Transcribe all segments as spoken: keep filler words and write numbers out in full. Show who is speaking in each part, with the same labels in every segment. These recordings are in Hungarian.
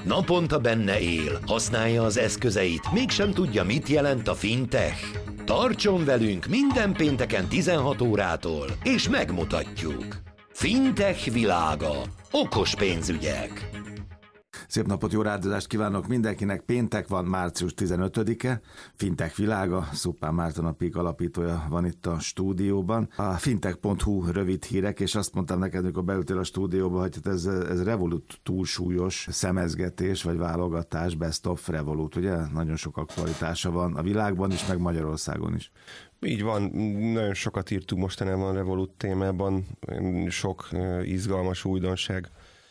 Speaker 1: Naponta benne él, használja az eszközeit, mégsem tudja, mit jelent a fintech. Tartson velünk minden pénteken tizenhat órától, és megmutatjuk. Fintech világa. Okos pénzügyek.
Speaker 2: Szép napot, jó rádiózást kívánok mindenkinek. Péntek van, március tizenötödike. Fintech világa, Szuppán Márton a pé i ká alapítója van itt a stúdióban. A fintech pont hu rövid hírek, és azt mondtam neked, amikor beültél a stúdióba, hogy ez, ez Revolut túlsúlyos szemezgetés, vagy válogatás, Best of Revolut, ugye? Nagyon sok aktualitása van a világban is, meg Magyarországon is.
Speaker 3: Így van, nagyon sokat írtunk mostanában a Revolut témában, sok izgalmas újdonság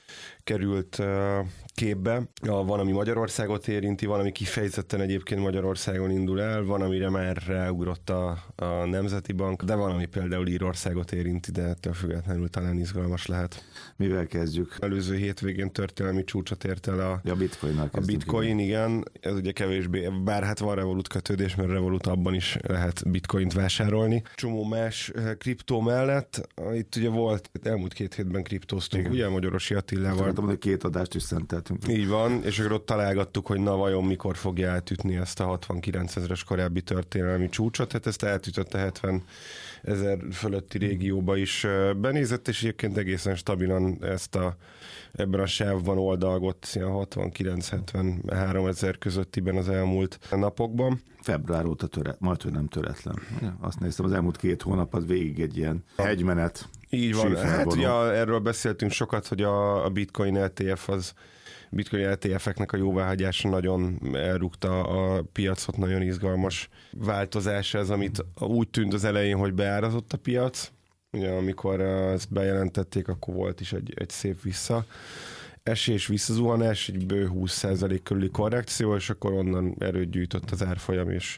Speaker 3: került képbe. Van, ami Magyarországot érinti, van, ami kifejezetten egyébként Magyarországon indul el, van, amire már ráugrott a, a Nemzeti Bank, de van, ami például Írországot érinti, de ettől függetlenül talán izgalmas lehet.
Speaker 2: Mivel kezdjük?
Speaker 3: Előző hétvégén történelmi csúcsot ért el a,
Speaker 2: a bitcoinnal
Speaker 3: a bitcoin, igen. Ez ugye kevésbé, bár hát van Revolut kötődés, mert Revolut abban is lehet bitcoint vásárolni. Csomó más kriptó mellett, itt ugye volt, elmúlt két hétben kriptóztunk, ugye Magyarosi Attilával.
Speaker 2: Tudom, hogy két adást is szenteltünk.
Speaker 3: Így van, és akkor ott találgattuk, hogy na vajon mikor fogja eltütni ezt a hatvankilencezeres korábbi történelmi csúcsot, hát ezt eltütött a hetven ezer fölötti régióba is benézett, és egyébként egészen stabilan ezt a, ebben a sávban oldalgott, ilyen hatvankilenc-hetvenhárom ezer közöttiben az elmúlt napokban.
Speaker 2: Február óta töret, majd, hogy nem töretlen. Azt néztem, az elmúlt két hónap az végig egy ilyen hegymenet.
Speaker 3: Így van, hát ugye erről beszéltünk sokat, hogy a, a Bitcoin é té ef az Bitcoin é té efeknek a jóváhagyása nagyon elrúgta a piacot, nagyon izgalmas változás ez, amit úgy tűnt az elején, hogy beárazott a piac. Ugye amikor ezt bejelentették, akkor volt is egy, egy szép vissza esés, visszazuhanás, egy bő húsz százalék körüli korrekció, és akkor onnan erőt gyűjtött az árfolyam, és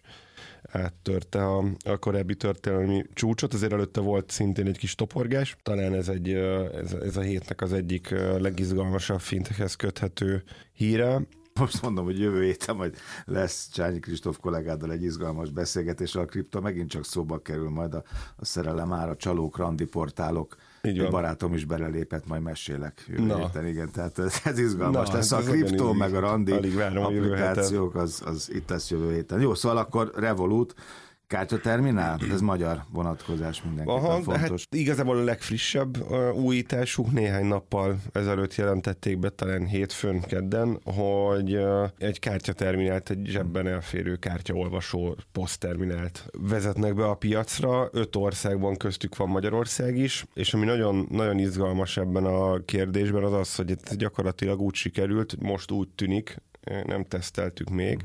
Speaker 3: áttörte a, a korábbi történelmi csúcsot, azért előtte volt szintén egy kis toporgás. Talán ez, egy, ez, ez a hétnek az egyik legizgalmasabb fintechhez köthető híre.
Speaker 2: Most mondom, hogy jövő héten majd lesz Csányi Kristóf kollégáddal egy izgalmas beszélgetés, a kripto megint csak szóba kerül, majd a, a szerelem ára, csalók, randiportálok. Egy barátom is belelépett, majd mesélek jövő Na. héten, igen, tehát ez, ez izgalmas Na, lesz. A kriptó, meg a randi applikációk, az, az itt lesz jövő héten. Jó, szóval akkor Revolut, kártyaterminál? Ez magyar vonatkozás mindenképpen Aha, fontos.
Speaker 3: Hát igazából a legfrissebb uh, újításuk néhány nappal ezelőtt jelentették be, talán hétfőn, kedden, hogy uh, egy kártyaterminált, egy zsebben elférő kártyaolvasó posztterminált vezetnek be a piacra. Öt országban köztük van Magyarország is, és ami nagyon, nagyon izgalmas ebben a kérdésben az az, hogy ez gyakorlatilag úgy sikerült, most úgy tűnik, nem teszteltük még,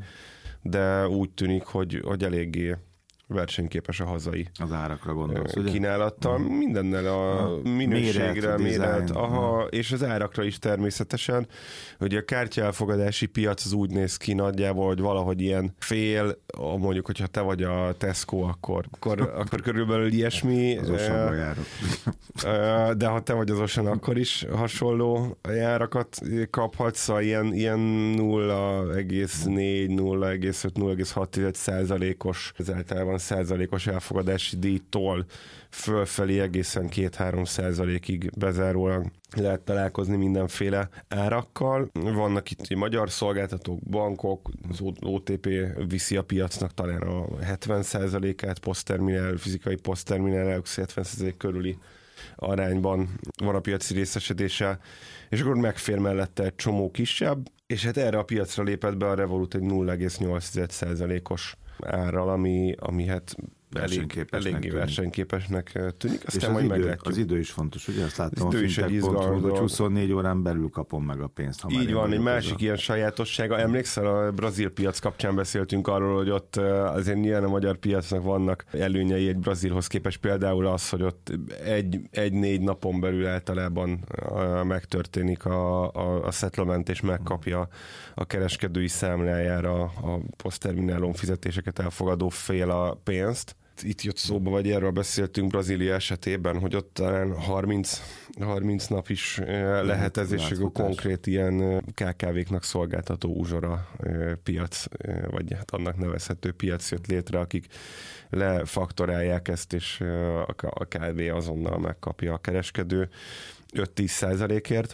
Speaker 3: de úgy tűnik, hogy, hogy eléggé versenyképes a hazai
Speaker 2: az árakra gondolsz, ugye?
Speaker 3: Kínálattal, mm. mindennel a, a minőségre, méret, aha, és az árakra is természetesen, hogy a kártyaelfogadási piac az úgy néz ki nagyjából, hogy valahogy ilyen fél, mondjuk, hogyha te vagy a Tesco, akkor, akkor, akkor körülbelül ilyesmi.
Speaker 2: Az Oceanba járok.
Speaker 3: De ha te vagy az Ocean, akkor is hasonló járakat kaphatsz, szóval ilyen, ilyen nulla egész négy, nulla egész öt, nulla egész hat százalékos, ez általában százalékos elfogadási díjtól fölfelé egészen két-három százalékig bezárólag lehet találkozni mindenféle árakkal. Vannak itt magyar szolgáltatók, bankok, az o té pé viszi a piacnak talán a hetven százalékát, posztterminál, fizikai posztterminálok hetven százalék körüli arányban van a piaci részesedése, és akkor megfér mellette egy csomó kisebb, és hát erre a piacra lépett be a Revolut egy nulla egész nyolc százalékos árral, ami, ami hát elég, eléggé versenyképesnek tűnik.
Speaker 2: Aztán és majd az, idő, az idő is fontos, ugye? Azt láttam a fintech pont hu, hogy huszonnégy órán belül kapom meg a pénzt.
Speaker 3: Így van, egy másik ilyen sajátossága. Emlékszel, a brazil piac kapcsán beszéltünk arról, hogy ott azért nyilván a magyar piacnak vannak előnyei egy brazilhoz képest. Például az, hogy ott egy, egy-négy napon belül általában megtörténik a, a, a settlement, és megkapja a kereskedői számlájára a posztterminálon fizetéseket elfogadó fél a pénzt. Itt jött szóba, vagy erről beszéltünk Brazília esetében, hogy ott talán harminc, harminc nap is lehet ez, és a konkrét ilyen ká ká véknak szolgáltató uzsora piac, vagy hát annak nevezhető piac jött létre, akik lefaktorálják ezt, és a kávé azonnal megkapja a kereskedő öt-tíz százalékért.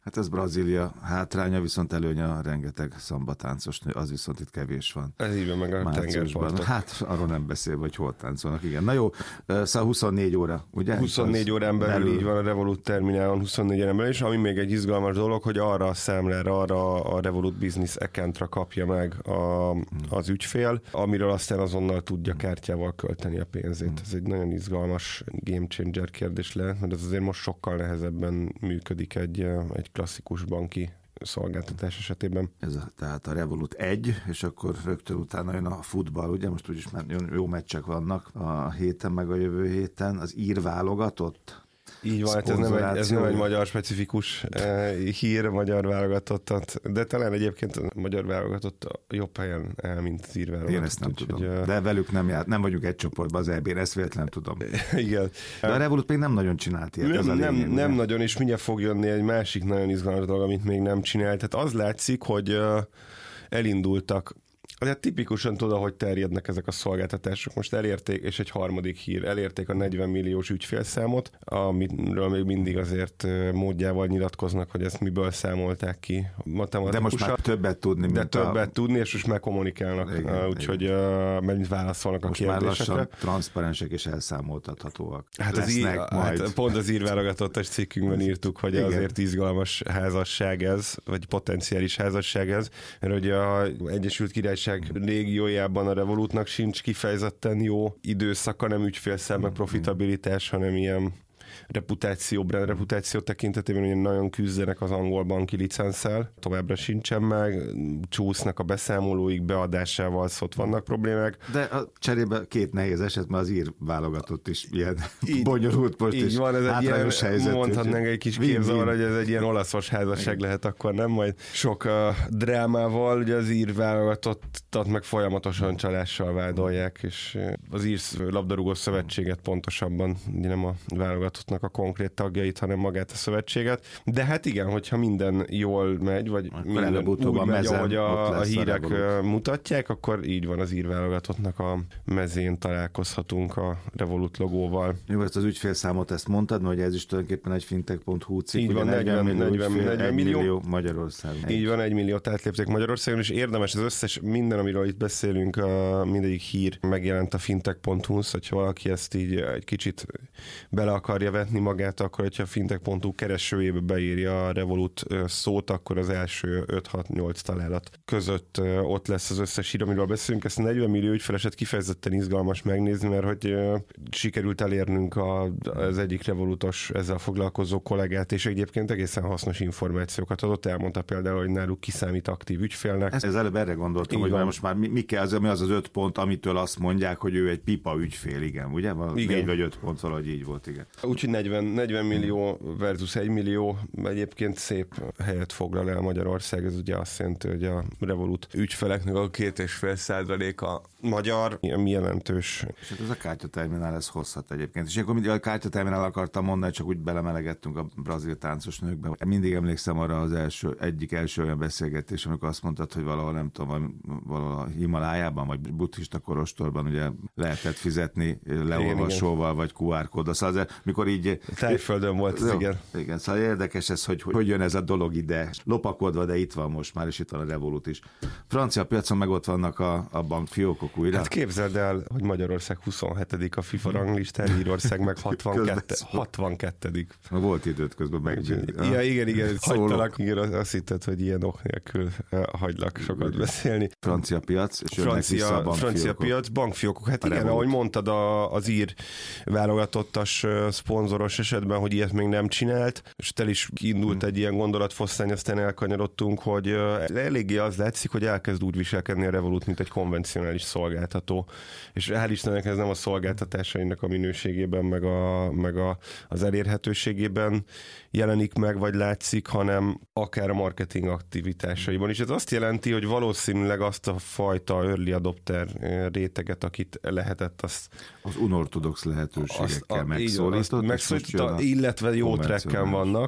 Speaker 2: Hát ez Brazília hátránya, viszont előnye a rengeteg szambatáncos nő, az viszont itt kevés van.
Speaker 3: Ez így van, meg a tengerpartok.
Speaker 2: Hát arról nem beszél, hogy hol táncolnak, igen. Na jó, szóval huszonnégy óra, ugye?
Speaker 3: huszonnégy órán belül, belül így van a Revolut terminálon, huszonnégy órán belül, és ami még egy izgalmas dolog, hogy arra a számlára, arra a Revolut Business Accountra kapja meg a, az ügyfél, amiről aztán azonnal tudja kártyával költeni a pénzét. Ez egy nagyon izgalmas game changer kérdés lehet, mert ez azért most sokkal nehezebben működik egy, egy klasszikus banki szolgáltatás esetében.
Speaker 2: Ez a, tehát a Revolut egy, és akkor rögtön utána jön a futball, ugye? Most úgyis már jó meccsek vannak a héten, meg a jövő héten. Az ír válogatott.
Speaker 3: Így van, hát ez nem, egy, ez nem egy magyar specifikus eh, hír, magyar válogatottat, de talán egyébként a magyar válogatott jobb helyen el, mint az ír válogatott.
Speaker 2: Én ezt nem úgy, tudom,
Speaker 3: hogy,
Speaker 2: de velük nem járt, nem vagyunk egy csoportban az é bé-n, ezt véletlenül tudom.
Speaker 3: Igen.
Speaker 2: De a Revolut még nem nagyon csinált ilyet.
Speaker 3: Nem,
Speaker 2: ez a
Speaker 3: nem,
Speaker 2: lényeg,
Speaker 3: nem nagyon, és mindjárt fog jönni egy másik nagyon izgalmas dolog, amit még nem csinált. Tehát az látszik, hogy uh, elindultak. Hát tipikusan tudod, hogy terjednek ezek a szolgáltatások. Most elérték, és egy harmadik hír, elérték a negyven milliós ügyfélszámot, amiről még mindig azért módjával nyilatkoznak, hogy ezt miből számolták ki matematikusan.
Speaker 2: De most már többet tudni,
Speaker 3: De
Speaker 2: mint
Speaker 3: többet
Speaker 2: a...
Speaker 3: tudni, és most már kommunikálnak, úgyhogy uh, megint válaszolnak
Speaker 2: most
Speaker 3: a kérdésekre.
Speaker 2: Most már lassan transzparensek és elszámoltathatóak.
Speaker 3: Hát, az í- hát pont az írválogatottas cikkünkben írtuk, hogy igen. Azért izgalmas házasság ez, vagy potenciális házasság ez, mert ugye az Egyesült Királyság régiójában a Revolutnak sincs kifejezetten jó időszaka, nem ügyfélszám, meg profitabilitás, hanem ilyen reputáció, brand reputáció tekintetében ugye nagyon küzdenek az angol banki licenszel, továbbra sincsen meg, csúsznak a beszámolóik beadásával, szóval vannak problémák.
Speaker 2: De a cserébe két nehéz eset, mert az ír válogatott is ilyen így, bonyolult most,
Speaker 3: így
Speaker 2: és
Speaker 3: van, ez egy ilyen,
Speaker 2: helyzet.
Speaker 3: Mondhatnánk egy kis képzavar, hogy ez egy ilyen olaszos házasság lehet, akkor nem, majd sok uh, drámával, ugye az ír válogatottat meg folyamatosan csalással vádolják, és az ír labdarúgó szövetséget pontosabban, ugye nem a válogatottnak a konkrét tagjait, hanem magát a szövetséget. De hát igen, hogyha minden jól megy, vagy akkor minden úgy megy, mezen, ahogy a, a hírek a mutatják, akkor így van, az ír válogatottnak a mezén találkozhatunk a Revolut logóval.
Speaker 2: Jó, ezt az ügyfélszámot ezt mondtad, hogy ez is tulajdonképpen egy fintech pont hu cikk.
Speaker 3: Így van, negyven millió,
Speaker 2: millió Magyarországon.
Speaker 3: Így van, egy milliót átlépték Magyarországon, és érdemes az összes, minden, amiről itt beszélünk, a, mindegyik hír megjelent a fintech pont hu-n, hogyha valaki ezt így egy kicsit bele akarja vetni magát, akkor hogyha a fintech pont hu keresőjébe beírja a Revolut szót, akkor az első öt hat nyolc találat között ott lesz az összes hír, amiről beszélünk. Ezt a negyven millió ügyfeleset kifejezetten izgalmas megnézni, mert hogy sikerült elérnünk a, az egyik Revolutos ezzel foglalkozó kollégát, és egyébként egészen hasznos információkat adott. Elmondta például, hogy náluk kiszámít aktív ügyfélnek.
Speaker 2: Ez, ez előbb erre gondoltam, így hogy most már mi, mi kell, az, mi az az öt pont, amitől azt mondják, hogy ő egy pipa ügyfél, igen, ugye? Igen. Négy vagy öt pont, valahogy így volt, igen.
Speaker 3: Úgyhogy negyven, negyven millió versus egy millió egyébként szép helyet foglal el Magyarország. Ez ugye azt jelenti, hogy a Revolut ügyfeleknek a két és fél százaléka magyar, mi jelentős.
Speaker 2: És hát ez a kártyaterminál, ez hozhat egyébként. És akkor mindig a kártyaterminál akartam mondani, csak úgy belemelegettünk a brazil táncos nőkbe. Mindig emlékszem arra az első, egyik első olyan beszélgetés, amikor azt mondtad, hogy valahol nem tudom, valahol a Himalájában, vagy buddhista korostorban ugye lehetett fizetni leolvasóval, vagy kú ár kóddal. Szóval mikor így...
Speaker 3: Tájföldön volt ez, igen.
Speaker 2: Igen, szóval érdekes ez, hogy hogy jön ez a dolog ide. Lopakodva, de itt van most már, és itt van a Revolut is. Francia piacon meg ott vannak a, a bankfiókok újra.
Speaker 3: Hát képzeld el, hogy Magyarország huszonhetedik a FIFA ranglistán, Írország meg hatvankettedik
Speaker 2: Volt időt közben meg.
Speaker 3: Ja, igen, igen, hagytalak, igen, azt hitted, hogy ilyen ok nélkül hagylak sokat beszélni.
Speaker 2: Francia piac, és
Speaker 3: francia, a francia piac, bankfiókok. Hát a igen, Revolut. Ahogy mondtad, a, az ír válogatottas szponzoros esetben, hogy ilyet még nem csinált, és el is indult hmm. egy ilyen gondolatfoszlány, aztán elkanyarodtunk, hogy eléggé az látszik, hogy elkezd úgy viselkedni a Revolut, mint egy konvencionális szolgáltató. És hál' Istennek ez nem a szolgáltatásainak a minőségében, meg, a, meg a, az elérhetőségében jelenik meg, vagy látszik, hanem akár a marketing aktivitásaiban is. Ez azt jelenti, hogy valószínűleg azt a fajta early adopter réteget, akit lehetett, azt...
Speaker 2: Az unortodox lehetőségekkel megszólított.
Speaker 3: Megszólította, illetve jó trekken vannak,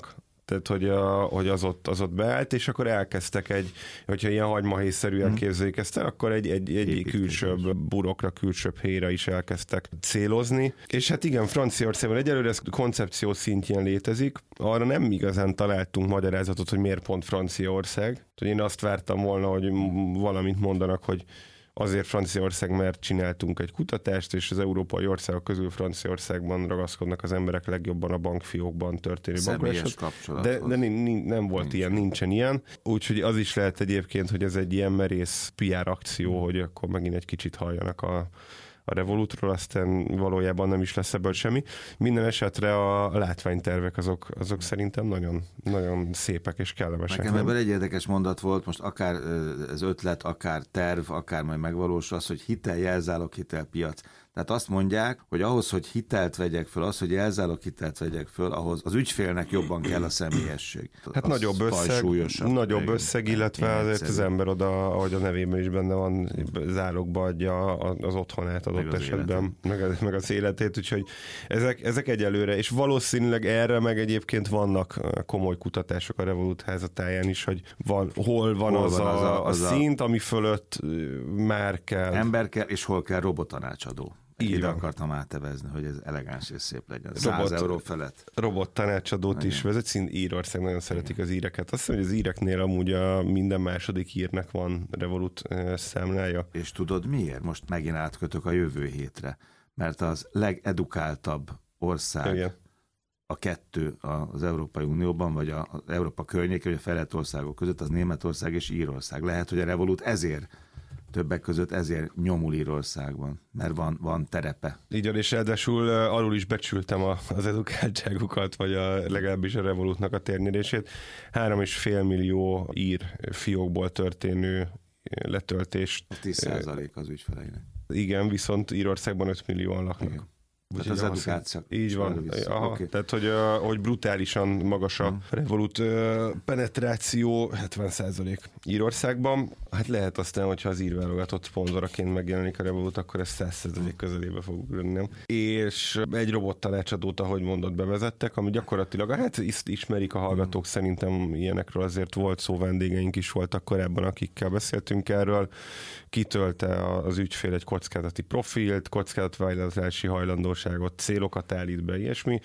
Speaker 3: Tehát, hogy, a, hogy az, ott, az ott beállt, és akkor elkezdtek egy, hogyha ilyen hagymahéjszerűen hmm. képzeljük ezt el, akkor egy, egy, egy külsőbb burokra, külsőbb héjra is elkezdtek célozni. És hát igen, Franciaországban egyelőre ez koncepció szintjén létezik, arra nem igazán találtunk magyarázatot, hogy miért pont Franciaország. Én azt vártam volna, hogy valamit mondanak, hogy azért Franciaország, mert csináltunk egy kutatást, és az európai országok közül Franciaországban ragaszkodnak az emberek legjobban a bankfiókban történő bankoláshoz. De, de nem volt nincs. ilyen, nincsen ilyen. Úgyhogy az is lehet egyébként, hogy ez egy ilyen merész pé er akció, hogy akkor megint egy kicsit halljanak a a Revolutról, aztán valójában nem is lesz ebből semmi. Minden esetre a látványtervek azok, azok szerintem nagyon, nagyon szépek és kellemesek.
Speaker 2: Nekem ebből egy érdekes mondat volt, most akár ez ötlet, akár terv, akár majd megvalósul, az, hogy hitel, jelzálog, hitel, piac. Tehát azt mondják, hogy ahhoz, hogy hitelt vegyek föl, az, hogy jelzálog hitelt vegyek föl, ahhoz az ügyfélnek jobban kell a személyesség.
Speaker 3: Hát az nagyobb összeg, nagyobb összeg, illetve azért az ember oda, ahogy a nevében is benne van, zálogba adja az otthonát adott meg az esetben, meg az, meg az életét, úgyhogy ezek, ezek egyelőre, és valószínűleg erre meg egyébként vannak komoly kutatások a Revolut házatáján is, hogy van, hol van, hol az, van az, a, az a szint, ami fölött már kell.
Speaker 2: Ember kell, és hol kell robottanácsadó. Ide akartam átevezni, hogy ez elegáns és szép legyen. száz euró felett.
Speaker 3: Robot tanácsadót is vezet, szint Írország, nagyon szeretik az íreket. Azt hiszem, hogy az íreknél amúgy a minden második írnek van Revolut számlája.
Speaker 2: És tudod miért? Most megint átkötök a jövő hétre. Mert az legedukáltabb ország igen. a kettő az Európai Unióban, vagy az Európa környéke, vagy a fejlett országok között, az Németország és Írország. Lehet, hogy a Revolut ezért többek között ezért nyomul Írországban, mert van, van terepe.
Speaker 3: Így van, és ráadásul alul is becsültem a, az edukáltságukat, vagy a, legalábbis a Revolutnak a térnyerését. Három és fél millió ír fiókból történő letöltést.
Speaker 2: tíz százalék az ügyfeleinek.
Speaker 3: Igen, viszont Írországban öt millióan laknak. Igen.
Speaker 2: Tehát az edukáció.
Speaker 3: Így van. Aha, okay. Tehát, hogy, hogy brutálisan magas a Revolut penetráció, hetven százalék Írországban. Hát lehet aztán, hogyha az írválogatott szponzoraként megjelenik a Revolut, akkor ez száz százalék közelébe fog ugrani. És egy robot tanácsadót, ahogy mondott, bevezettek, ami gyakorlatilag, hát ismerik a hallgatók, hmm. szerintem ilyenekről azért volt szó, vendégeink is voltak korábban, akikkel beszéltünk erről. Kitölte az ügyfél egy kockázati profilt, kockázatvállalási hajlandóságot, célokat állít be, ilyesmi,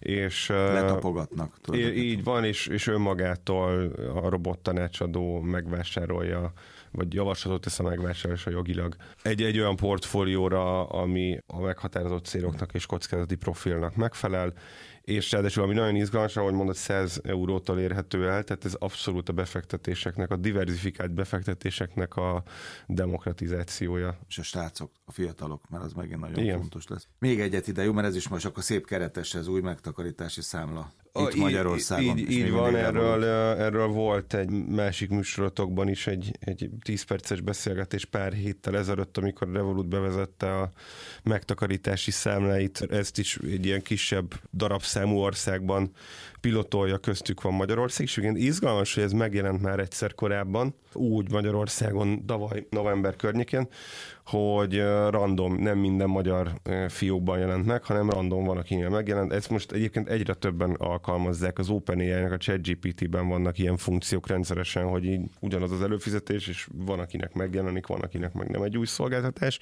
Speaker 3: és
Speaker 2: letapogatnak.
Speaker 3: Így van, és, és önmagától a robot tanácsadó megvásárolja, vagy javaslatot tesz a megvásárlásra jogilag egy, egy olyan portfólióra, ami a meghatározott céloknak és kockázati profilnak megfelel, és ráadásul, ami nagyon izgalmas, ahogy mondod, száz eurótól érhető el, tehát ez abszolút a befektetéseknek, a diversifikált befektetéseknek a demokratizációja.
Speaker 2: És a srácok, a fiatalok, mert az megint nagyon igen. fontos lesz. Még egyet ide, jó, mert ez is most akkor szép keretes, ez új megtakarítási számla. Itt a, Magyarországon.
Speaker 3: Így, így van, erről, erről volt egy másik műsorotokban is egy, egy tíz perces beszélgetés pár héttel ezelőtt, amikor Revolut bevezette a megtakarítási számláit. Ezt is egy ilyen kisebb darabszámú országban pilotolja, köztük van Magyarország, és igen, izgalmas, hogy ez megjelent már egyszer korábban, úgy Magyarországon tavaly november környékén, hogy random, nem minden magyar fiókban jelent meg, hanem random van, akinél megjelent. Ezt most egyébként egyre többen alkalmazzák. Az OpenAI-nak a ChatGPT-ben vannak ilyen funkciók rendszeresen, hogy így ugyanaz az előfizetés, és van, akinek megjelenik, van, akinek meg nem egy új szolgáltatás.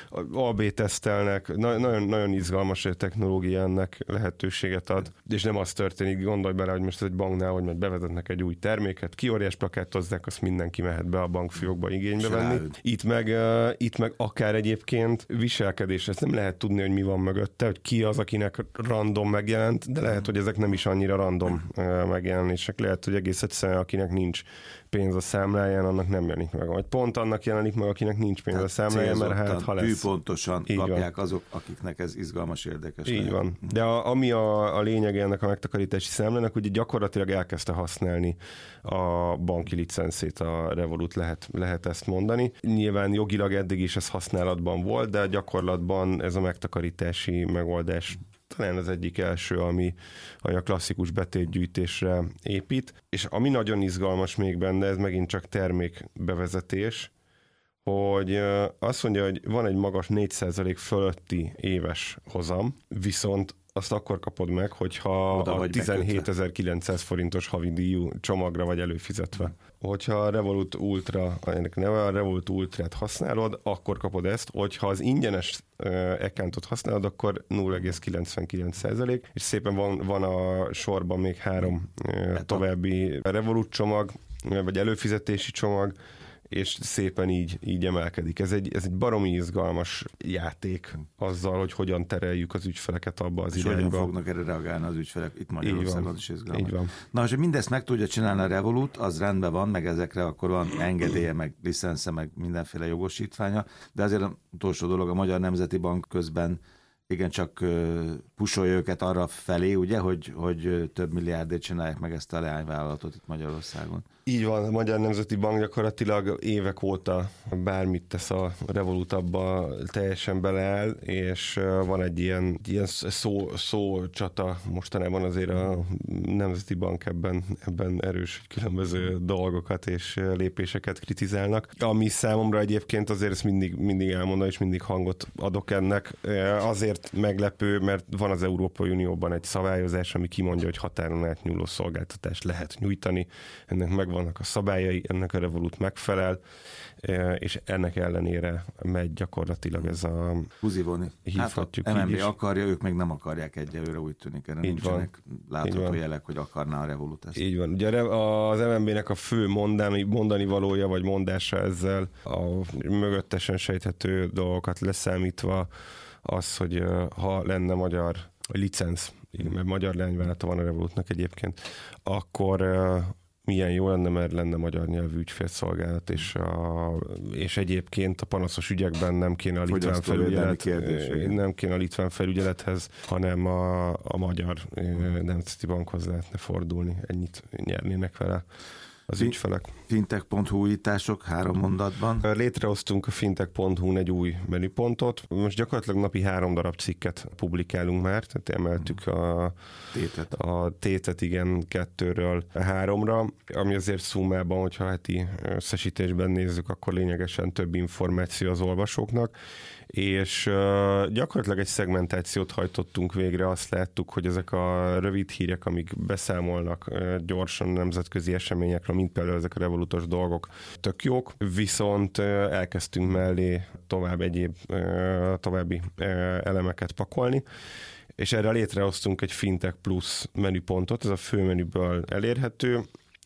Speaker 3: á bé tesztelnek, Na- nagyon, nagyon izgalmas, hogy a technológia ennek lehetőséget ad, és nem az történik, gondolj bele, hogy most egy banknál, hogy majd bevezetnek egy új terméket, kióriás plakátozzák, azt mindenki mehet be a bankfiókba igénybe venni. Itt meg, uh, itt meg akár egyébként viselkedés, ezt nem lehet tudni, hogy mi van mögötte, hogy ki az, akinek random megjelent, de lehet, hogy ezek nem is annyira random uh, megjelenések. Lehet, hogy egész egyszerűen, akinek nincs pénz a számláján, annak nem jelenik meg. Vagy pont annak jelenik meg, akinek nincs pénz tehát a számláján, mert hát ha lesz.
Speaker 2: Tűpontosan kapják van. Azok, akiknek ez izgalmas, érdekes.
Speaker 3: Így lehet. Van. De a, ami a, a lényege ennek a megtakarítási számlának, ugye gyakorlatilag elkezdte használni a banki licenszét a Revolut, lehet, lehet ezt mondani. Nyilván jogilag eddig is ez használatban volt, de gyakorlatban ez a megtakarítási megoldás talán az egyik első, ami a klasszikus betétgyűjtésre épít. És ami nagyon izgalmas még benne, ez megint csak termékbevezetés, hogy azt mondja, hogy van egy magas négy százalék fölötti éves hozam, viszont azt akkor kapod meg, hogyha
Speaker 2: Oda
Speaker 3: a tizenhétezer-kilencszáz forintos havi díjú csomagra vagy előfizetve. Hogyha a Revolut Ultra, ennek neve a Revolut Ultrát használod, akkor kapod ezt, hogyha az ingyenes uh, accountot használod, akkor nulla egész kilencvenkilenc százalék, és szépen van, van a sorban még három uh, további Revolut csomag, vagy előfizetési csomag, és szépen így, így emelkedik. Ez egy, ez egy baromi izgalmas játék azzal, hogy hogyan tereljük az ügyfeleket abba az
Speaker 2: és
Speaker 3: irányba.
Speaker 2: hogyan fognak erre reagálni az ügyfelek itt Magyarországon is izgalmas.
Speaker 3: Így van.
Speaker 2: Na, és hogy mindezt meg tudja csinálni a Revolut, az rendben van, meg ezekre akkor van engedélye, meg licensze, meg mindenféle jogosítványa, de azért az utolsó dolog, a Magyar Nemzeti Bank közben igen, csak pusolja őket arra felé, ugye, hogy, hogy több milliárdért csinálják meg ezt a leányvállalatot itt Magyarországon.
Speaker 3: Így van, a Magyar Nemzeti Bank gyakorlatilag évek óta bármit tesz a Revolut, abba teljesen beleáll, és van egy ilyen, ilyen szó, szó csata mostanában azért a Nemzeti Bank ebben, ebben erős különböző dolgokat és lépéseket kritizálnak. Ami számomra egyébként azért ezt mindig, mindig elmondom, és mindig hangot adok ennek. Azért meglepő, mert van az Európai Unióban egy szabályozás, ami kimondja, hogy határon átnyúló szolgáltatást lehet nyújtani. Ennek megvan vannak a szabályai, ennek a Revolut megfelel, és ennek ellenére megy gyakorlatilag ez a...
Speaker 2: húzivoni.
Speaker 3: Hívhatjuk
Speaker 2: hát em en bé
Speaker 3: így is.
Speaker 2: akarja, ők még nem akarják egyelőre, úgy tűnik, erre nincsenek látható jelek, hogy akarná a Revolut ezt.
Speaker 3: Így van. Ugye az em en bé-nek a fő mondani, mondani valója, vagy mondása ezzel a mögöttesen sejthető dolgokat leszámítva az, hogy ha lenne magyar licenc, mert magyar leányvállalata van a Revolutnak egyébként, akkor milyen jó lenne, mert lenne magyar nyelvű ügyfélszolgálat, és, a, és egyébként a panaszos ügyekben nem kéne a litván felügyelet, nem kéne a litván felügyelethez, hanem a, a magyar Nemzeti Bankhoz lehetne fordulni. Ennyit nyernének vele az ügyfelek.
Speaker 2: Fintech pont hu újítások három mondatban.
Speaker 3: Létrehoztunk a fintech pont hu-n egy új menüpontot. Most gyakorlatilag napi három darab cikket publikálunk már, tehát emeltük a
Speaker 2: tétet,
Speaker 3: a tétet igen, kettőről háromra, ami azért szummában, hogyha heti összesítésben nézzük, akkor lényegesen több információ az olvasóknak, és uh, gyakorlatilag egy szegmentációt hajtottunk végre, azt láttuk, hogy ezek a rövid hírek, amik beszámolnak uh, gyorsan nemzetközi eseményekről, mint például ezek a revolutos dolgok, tök jók, viszont uh, elkezdtünk mellé tovább egyéb uh, további uh, elemeket pakolni, és erre létrehoztunk egy Fintech Plus menüpontot, ez a főmenüből elérhető,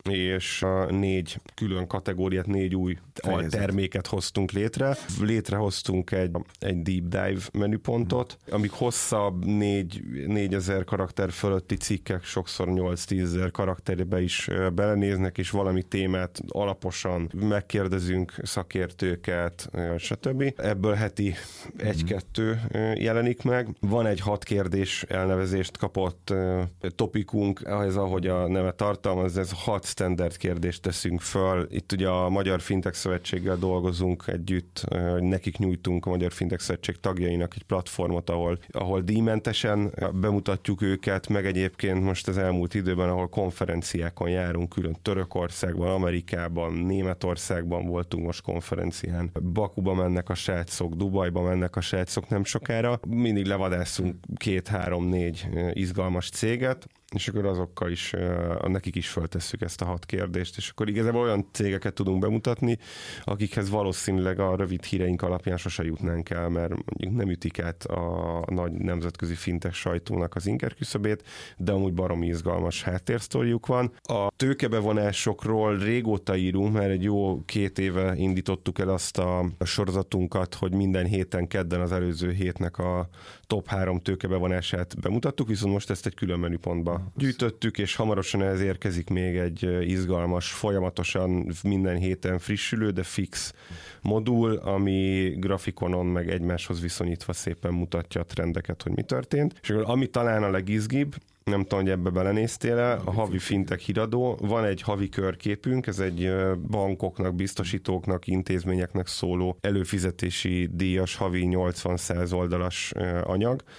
Speaker 3: és a négy külön kategóriát, négy új terméket hoztunk létre. Létrehoztunk egy, egy deep dive menüpontot, amik hosszabb négy, négyezer karakter fölötti cikkek, sokszor nyolc-tízezer karakterbe is belenéznek, és valami témát alaposan megkérdezünk szakértőket, stb. Ebből heti egy-kettő jelenik meg. Van egy hat kérdés elnevezést kapott topikunk, ez ahogy a neve tartalmaz, ez hat standard kérdést teszünk föl. Itt ugye a Magyar Fintech Szövetséggel dolgozunk együtt, nekik nyújtunk a Magyar Fintech Szövetség tagjainak egy platformot, ahol, ahol díjmentesen bemutatjuk őket, meg egyébként most az elmúlt időben, ahol konferenciákon járunk, külön Törökországban, Amerikában, Németországban voltunk most konferencián. Bakuba mennek a srácok, Dubajba mennek a srácok nem sokára. Mindig levadászunk két, három, négy izgalmas céget, és akkor azokkal is, nekik is föltesszük ezt a hat kérdést, és akkor igazából olyan cégeket tudunk bemutatni, akikhez valószínűleg a rövid híreink alapján sose jutnánk el, mert mondjuk nem ütik át a nagy nemzetközi fintech sajtónak az ingerküszöbét, de amúgy baromi izgalmas háttérsztoriuk van. A tőkebevonásokról régóta írunk, mert egy jó két éve indítottuk el azt a sorozatunkat, hogy minden héten kedden az előző hétnek a top három tőkebevonását bemutattuk, viszont most ezt egy külön menüpontba gyűjtöttük, és hamarosan ehhez érkezik még egy izgalmas, folyamatosan minden héten frissülő, de fix modul, ami grafikonon meg egymáshoz viszonyítva szépen mutatja a trendeket, hogy mi történt. És akkor ami talán a legizgibb, nem tudom, hogy ebbe belenéztél-e, a havi fintech híradó. Van egy havi körképünk, ez egy bankoknak, biztosítóknak, intézményeknek szóló előfizetési díjas havi nyolcvan-száz oldalas anyag,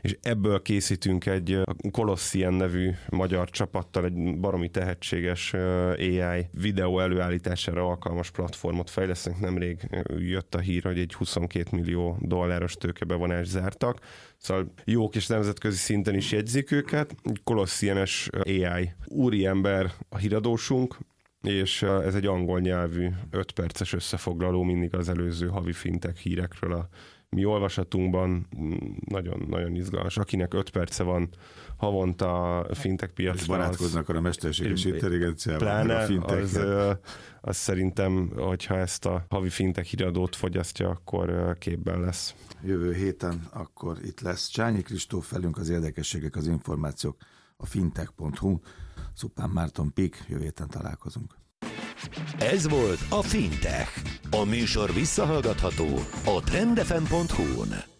Speaker 3: és ebből készítünk egy Colossien nevű magyar csapattal egy baromi tehetséges á i videó előállítására alkalmas platformot fejlesztünk. Nemrég jött a hír, hogy egy huszonkét millió dolláros tőkebevonást zártak, szóval jók és nemzetközi szinten is jegyzik őket. Colossienes á i úriember a híradósunk, és ez egy angol nyelvű öt perces összefoglaló mindig az előző havi fintech hírekről a mi olvasatunkban. Nagyon, nagyon izgalmas. Akinek öt perce van havonta a fintech piacra.
Speaker 2: És barátkoznak az, a mesterséges intelligenciával.
Speaker 3: Pláne, a az, az szerintem, hogyha ezt a havi fintech híradót fogyasztja, akkor képben lesz.
Speaker 2: Jövő héten akkor itt lesz Csányi Kristóf velünk, az érdekességek, az információk a fintech pont hu. Szupán Márton Pik, jövő héten találkozunk.
Speaker 1: Ez volt a Fintech. A műsor visszahallgatható a trend f m pont hu-n.